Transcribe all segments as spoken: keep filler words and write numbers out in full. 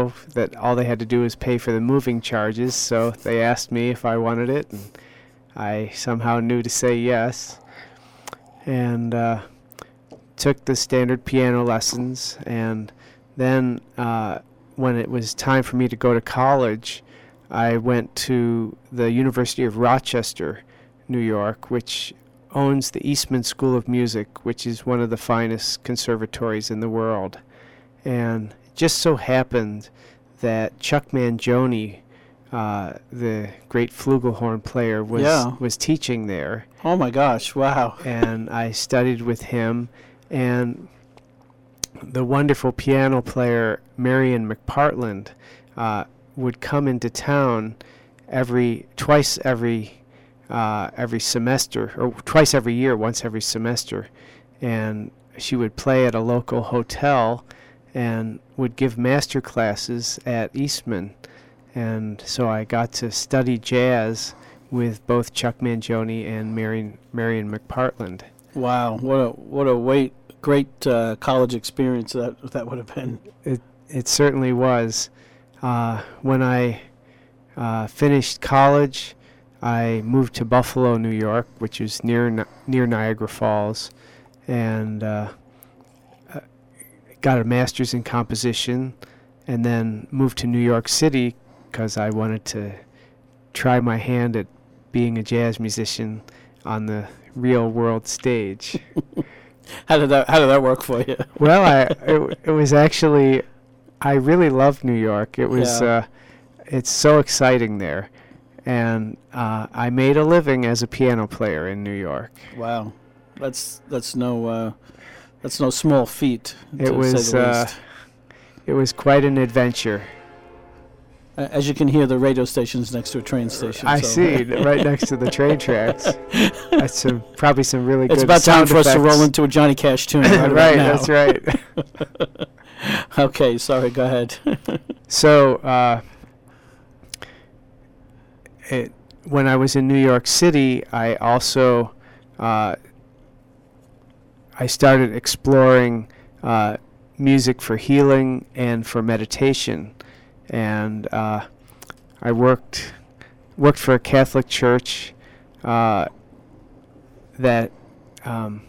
know that all they had to do was pay for the moving charges, so they asked me if I wanted it, and I somehow knew to say yes, and uh, took the standard piano lessons, and then uh, when it was time for me to go to college, I went to the University of Rochester, New York, which owns the Eastman School of Music, which is one of the finest conservatories in the world. And it just so happened that Chuck Mangione, uh, the great flugelhorn player, was Yeah. was teaching there. Oh my gosh! Wow. And I studied with him, and the wonderful piano player Marion McPartland uh, would come into town every twice every uh, every semester, or twice every year, once every semester, and she would play at a local hotel and would give master classes at Eastman. And so I got to study jazz with both Chuck Mangione and Marion, Marion McPartland. Wow! What a what a wait, great uh, college experience that that would have been. It it certainly was. Uh, when I uh, finished college, I moved to Buffalo, New York, which is near Ni- near Niagara Falls, and uh, uh, got a master's in composition, and then moved to New York City because I wanted to try my hand at being a jazz musician on the real world stage. How did that How did that work for you? Well, I it, it was actually, I really loved New York. It was, Yeah. uh, it's so exciting there, and uh, I made a living as a piano player in New York. Wow, that's that's no uh, that's no small feat. It to was, say the uh, least. it was quite an adventure. Uh, As you can hear, the radio station's next to a train station. I so- see, right next to the train tracks. That's some probably some really It's good about time sound for us to effects. roll into a Johnny Cash tune. Right, about Right, now. that's right. Okay, sorry. Go ahead. So, uh, it, when I was in New York City, I also uh, I started exploring uh, music for healing and for meditation, and uh, I worked worked for a Catholic church uh, that um,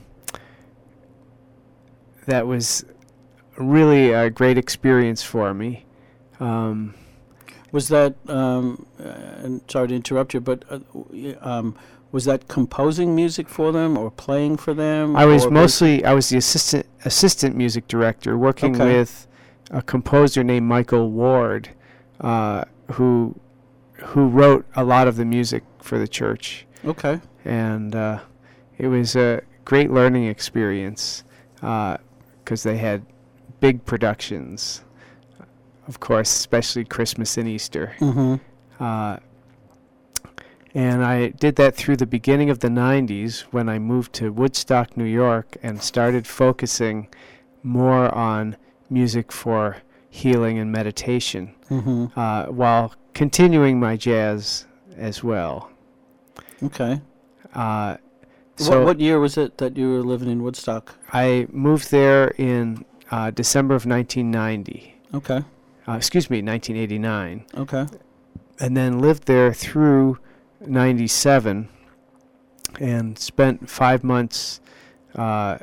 that was really a great experience for me. Um, Was that? Um, uh, and sorry to interrupt you, but uh, w- um, was that composing music for them or playing for them? I was or mostly I was the assistant assistant music director, working Okay. with a composer named Michael Ward, uh, who who wrote a lot of the music for the church, basi- Okay. and uh, it was a great learning experience because they had big productions, of course, especially Christmas and Easter. Mm-hmm. Uh, and I did that through the beginning of the nineties when I moved to Woodstock, New York, and started focusing more on music for healing and meditation, Mm-hmm. uh, while continuing my jazz as well. Okay. Uh, So so what, what year was it that you were living in Woodstock? I moved there in uh, December of nineteen ninety. Okay. Uh, excuse me, nineteen eighty-nine. Okay. And then lived there through ninety-seven and spent five months uh,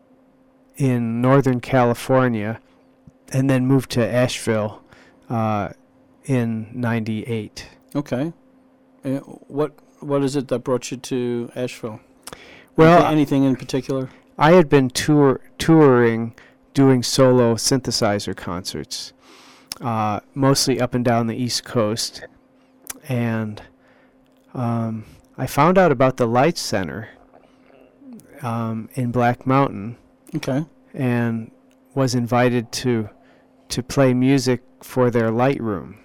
in Northern California, and then moved to Asheville uh, in ninety-eight. Okay. Uh, what What is it that brought you to Asheville? Well, Anything, anything in particular? I had been tour touring, doing solo synthesizer concerts, uh, mostly up and down the East Coast, and um, I found out about the Light Center um, in Black Mountain, Okay. and was invited to to play music for their light room,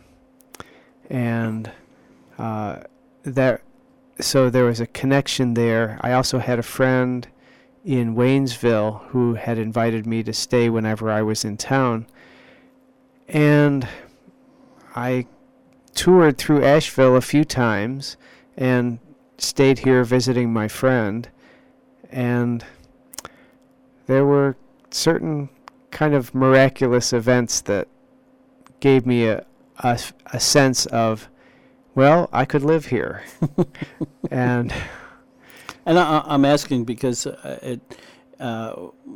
and uh, that so there was a connection there. I also had a friend in Waynesville who had invited me to stay whenever I was in town, and I toured through Asheville a few times and stayed here visiting my friend, and there were certain kind of miraculous events that gave me a, a, a sense of, well, I could live here. and and I, I'm asking because uh, it uh,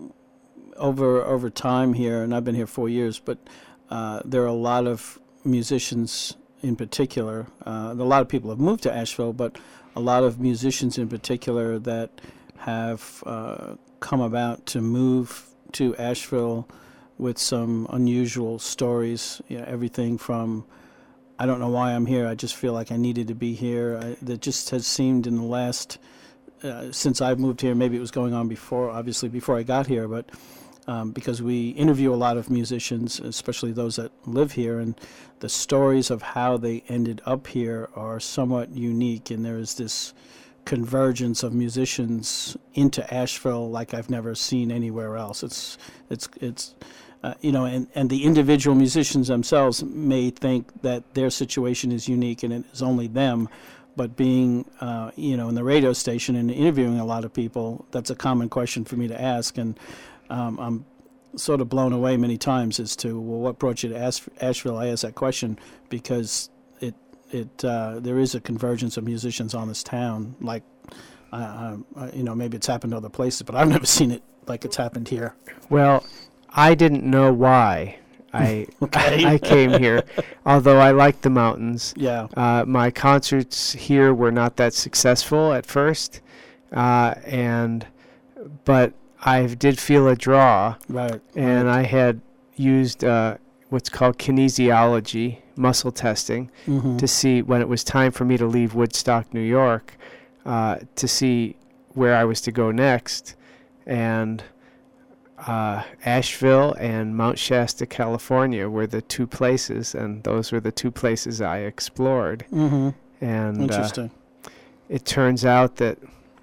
over over time here, and I've been here four years, but uh, there are a lot of musicians in particular. Uh, a lot of people have moved to Asheville, but a lot of musicians in particular that have uh, come about to move to Asheville with some unusual stories. You know, everything from, I don't know why I'm here, I just feel like I needed to be here. I, that just has seemed in the last, uh, since I've moved here, maybe it was going on before, obviously before I got here, but um, because we interview a lot of musicians, especially those that live here, and the stories of how they ended up here are somewhat unique, and there is this convergence of musicians into Asheville like I've never seen anywhere else. It's, it's, it's, uh, you know, and, and the individual musicians themselves may think that their situation is unique and it is only them, but being, uh, you know, in the radio station and interviewing a lot of people, that's a common question for me to ask, and um, I'm sort of blown away many times as to, well, what brought you to Ash- Asheville? I ask that question because it it uh, there is a convergence of musicians on this town. Like, uh, uh, you know, maybe it's happened other places, but I've never seen it like it's happened here. Well, I didn't know why I Okay. I came here, although I liked the mountains. Yeah. Uh, my concerts here were not that successful at first, uh, and but I did feel a draw, Right. and right. I had used uh, what's called kinesiology, muscle testing, Mhm. to see when it was time for me to leave Woodstock, New York, uh, to see where I was to go next, and uh, Asheville and Mount Shasta, California were the two places, and those were the two places I explored. Mhm. And uh, Interesting. it turns out that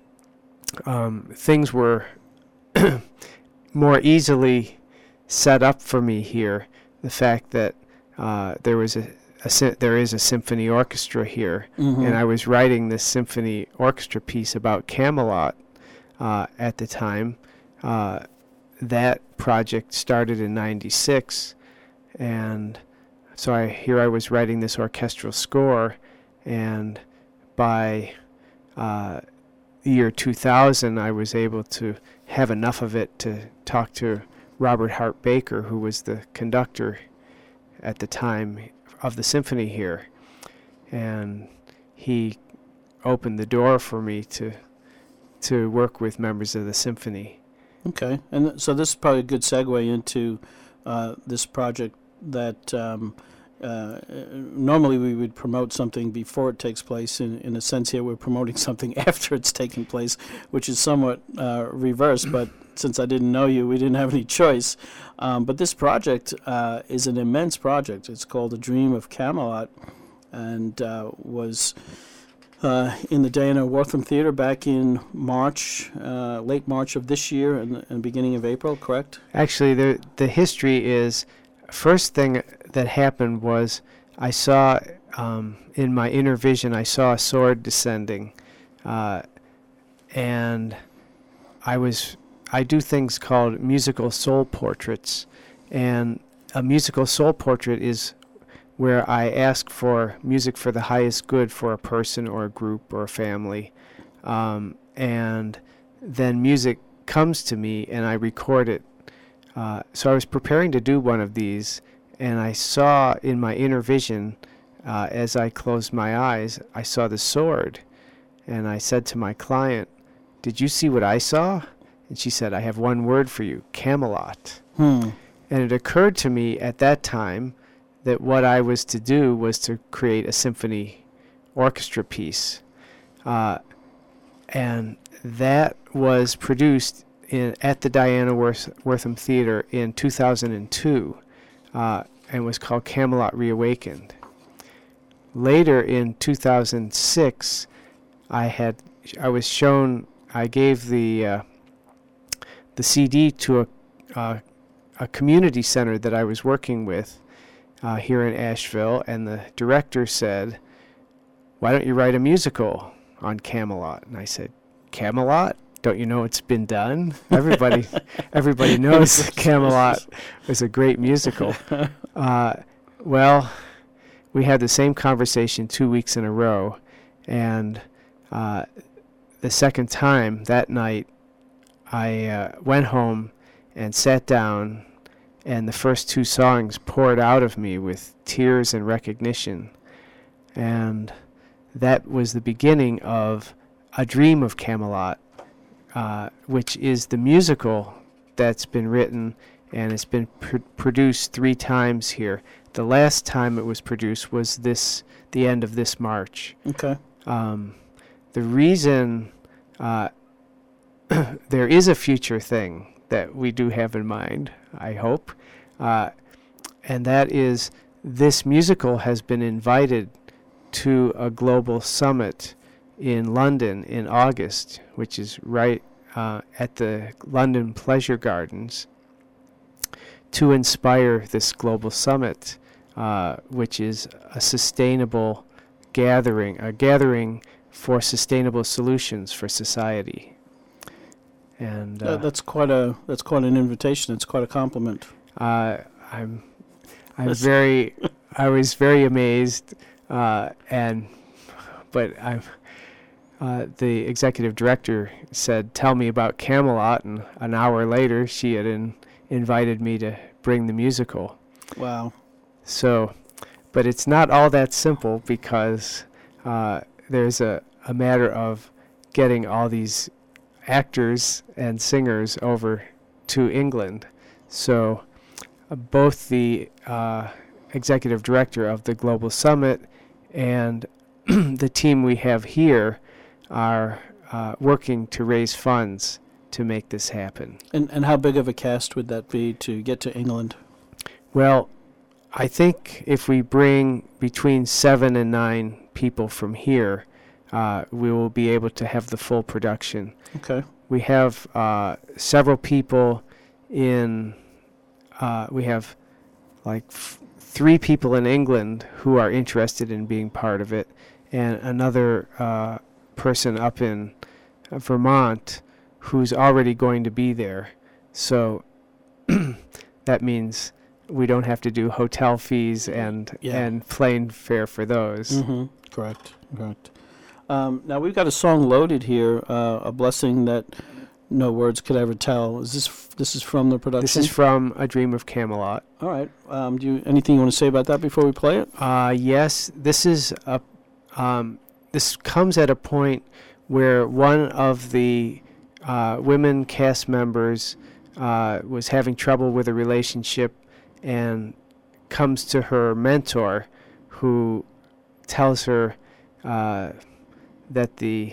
um, things were more easily set up for me here. The fact that uh, there was a, a sy- there is a symphony orchestra here, Mhm. and I was writing this symphony orchestra piece about Camelot uh, at the time. Uh, that project started in ninety-six, and so I here I was writing this orchestral score, and by uh, the year two thousand, I was able to have enough of it to talk to Robert Hart Baker, who was the conductor at the time of the symphony here, and he opened the door for me to to work with members of the symphony. Okay, and th- so this is probably a good segue into uh, this project that um, uh, normally we would promote something before it takes place. In, in a sense here, we're promoting something after it's taken place, which is somewhat uh, reverse, but since I didn't know you, we didn't have any choice. Um, but this project uh, is an immense project. It's called A Dream of Camelot, and uh, was uh, in the Diana Wortham Theater back in March, uh, late March of this year and, and beginning of April, correct? Actually, the the history is, first thing that happened was I saw um, in my inner vision, I saw a sword descending, uh, and I was I do things called musical soul portraits, and a musical soul portrait is where I ask for music for the highest good for a person or a group or a family, um, and then music comes to me and I record it. Uh, so I was preparing to do one of these, and I saw in my inner vision, uh, as I closed my eyes, I saw the sword, and I said to my client, "Did you see what I saw?" And she said, "I have one word for you, Camelot." Hmm. And it occurred to me at that time that what I was to do was to create a symphony orchestra piece. Uh, and that was produced in, at the Diana Worth, Wortham Theater in two thousand two, uh, and was called Camelot Reawakened. Later in two thousand six, I had I was shown I gave the uh, the C D to a uh, a community center that I was working with uh, here in Asheville, and the director said, "Why don't you write a musical on Camelot?" And I said, "Camelot? Don't you know it's been done? Everybody, everybody knows Camelot was a great musical." Uh, well, we had the same conversation two weeks in a row, and uh, the second time that night, I uh, went home and sat down, and the first two songs poured out of me with tears and recognition. And that was the beginning of A Dream of Camelot, uh, which is the musical that's been written, and it's been pr- produced three times here. The last time it was produced was this the end of this March. Okay. Um, the reason uh, there is a future thing that we do have in mind, I hope, uh, and that is this musical has been invited to a global summit in London in August, which is right uh, at the London Pleasure Gardens, to inspire this global summit, uh, which is a sustainable gathering, a gathering for sustainable solutions for society. And uh, That- that's quite a that's quite an invitation. It's quite a compliment. uh, I'm I'm very I was very amazed, uh, and but I'm uh, the executive director said, "Tell me about Camelot," and an hour later she had in, invited me to bring the musical. Wow. So, but it's not all that simple, because uh, there's a, a matter of getting all these actors and singers over to England. So uh, both the uh, executive director of the Global Summit and the team we have here are uh, working to raise funds to make this happen. And and how big of a cast would that be to get to England? Well, I think if we bring between seven and nine people from here, uh, we will be able to have the full production. Okay. We have uh, several people in, uh, we have like f- three people in England who are interested in being part of it, and another uh, person up in uh, Vermont who's already going to be there. So that means we don't have to do hotel fees and Yeah. and plane fare for those. Mm-hmm. Correct. Correct. Um, now we've got a song loaded here, uh, "A Blessing That No Words Could Ever Tell." Is this f- this is from the production? This is from A Dream of Camelot. All right. Um, do you anything you want to say about that before we play it? Uh, yes, this is a. Um, this comes at a point where one of the uh, women cast members uh, was having trouble with a relationship, and comes to her mentor, who tells her uh, that the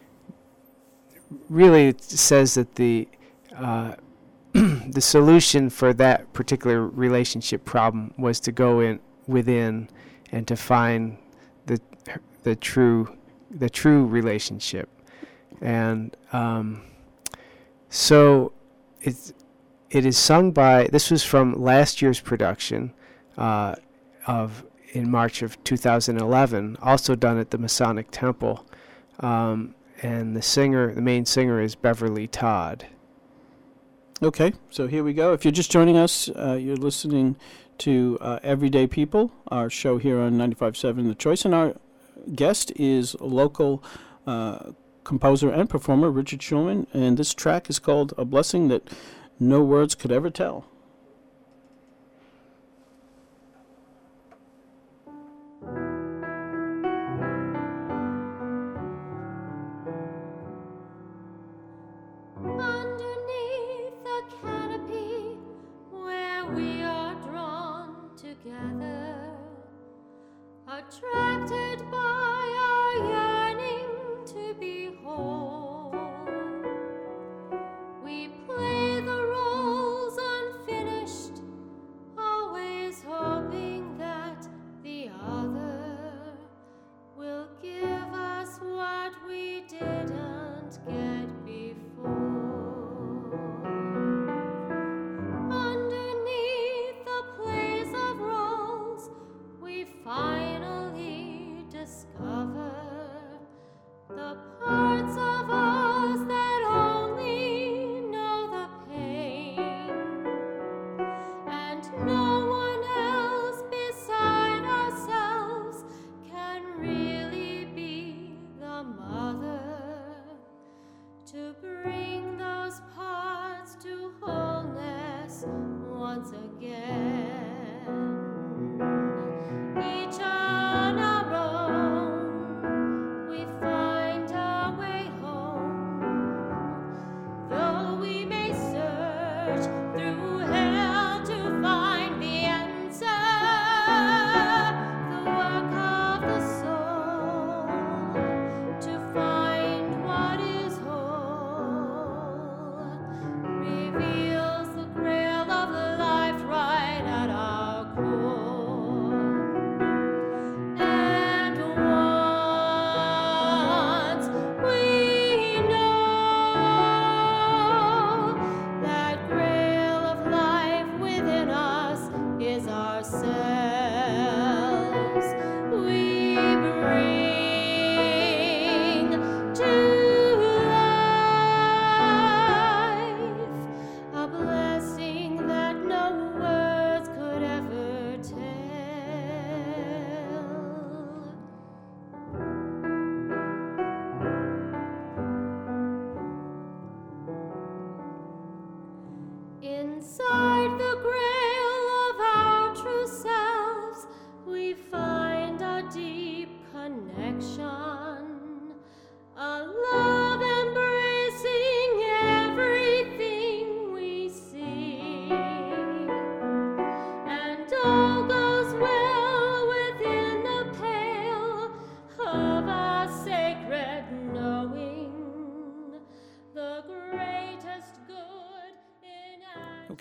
really it says that the uh, the solution for that particular relationship problem was to go in within and to find the the true the true relationship. And um, so it's it is sung by, this was from last year's production uh, of in March of two thousand eleven, also done at the Masonic Temple, um, and the singer the main singer is Beverly Todd. Okay, so here we go. If you're just joining us, uh, you're listening to uh, Everyday People, our show here on ninety-five point seven The Choice, and our guest is local uh, composer and performer Richard Schulman, and this track is called "A Blessing That No Words Could Ever Tell." Underneath the canopy where we are drawn together, attracted by our yearning to be whole, we play the roles unfinished, always hoping that the other will give us what we didn't get before. Underneath the plays of roles, we finally discover the parts of us that only know the pain, and no one else besides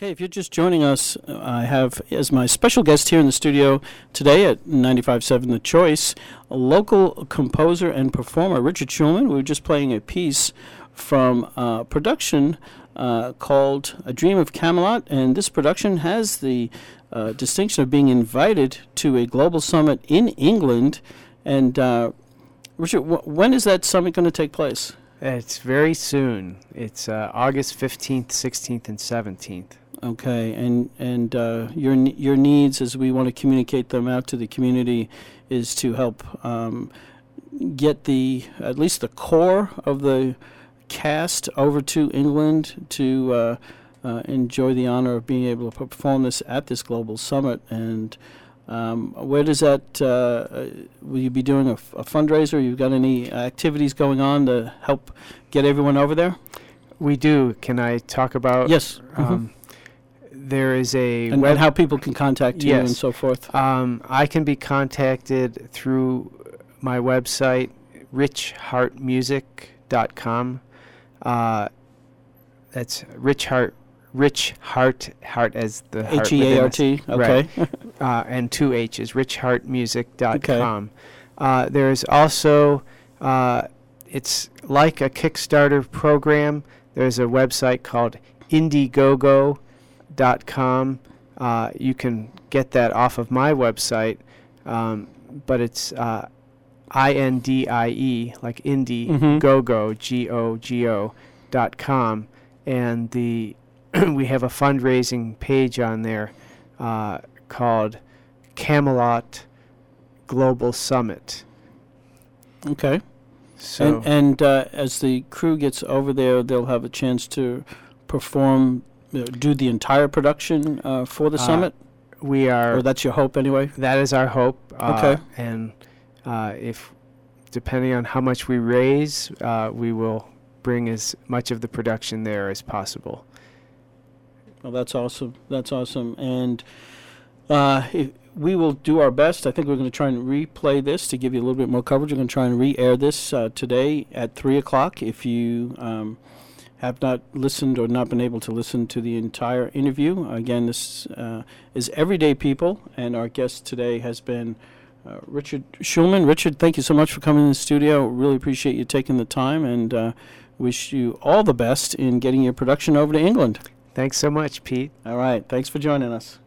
Okay, if you're just joining us, uh, I have as my special guest here in the studio today at ninety-five point seven The Choice, a local composer and performer, Richard Schulman. We were just playing a piece from a production uh, called A Dream of Camelot, and this production has the uh, distinction of being invited to a global summit in England. And uh, Richard, wh- when is that summit going to take place? It's very soon. It's uh, August fifteenth, sixteenth, and seventeenth. Okay, and and uh, your ne- your needs, as we want to communicate them out to the community, is to help um, get the at least the core of the cast over to England to uh, uh, enjoy the honor of being able to perform this at this global summit. And um, where does that? Uh, will you be doing a, f- a fundraiser? You've got any activities going on to help get everyone over there? We do. Can I talk about? Yes. Um, Mhm. There is a And, web. and how people can contact you Yes. and so forth. Um, I can be contacted through my website, rich heart music dot com. Uh, that's Rich Heart, Rich Heart, Heart as the heart H E A R within T. us. Okay. uh, and two H's, rich heart music dot com. Uh, there's also, uh, it's like a Kickstarter program. There's a website called indiegogo dot com. Uh, you can get that off of my website, um, but it's uh, I N D I E, like indie, Mhm. gogo, G O G O, dot com. And the we have a fundraising page on there uh, called Camelot Global Summit. Okay. So And, and uh, as the crew gets over there, they'll have a chance to perform, uh, do the entire production uh, for the Uh, summit? we are. Or that's your hope anyway? That is our hope. Uh, Okay. And uh, if, depending on how much we raise, uh, we will bring as much of the production there as possible. Well, that's awesome. That's awesome. And uh, if we will do our best. I think we're going to try and replay this to give you a little bit more coverage. We're going to try and re-air this uh, today at three o'clock. If you um, have not listened or not been able to listen to the entire interview, again, this uh, is Everyday People, and our guest today has been uh, Richard Schulman. Richard, thank you so much for coming in the studio. Really appreciate you taking the time, and uh, wish you all the best in getting your production over to England. Thanks so much, Pete. All right. Thanks for joining us.